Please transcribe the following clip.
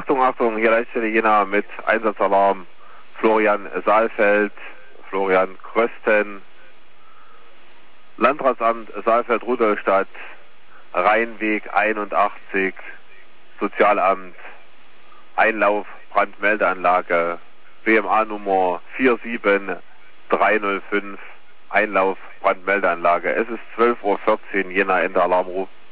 Achtung, Achtung, hier Leitstelle Jena mit Einsatzalarm. Florian Saalfeld, Florian Krösten, Landratsamt Saalfeld-Rudolstadt, Rheinweg 81, Sozialamt, Einlauf, Brandmeldeanlage, BMA Nummer 47305, Einlauf, Brandmeldeanlage. Es ist 12:14 Uhr, Jena, Ende Alarmruf.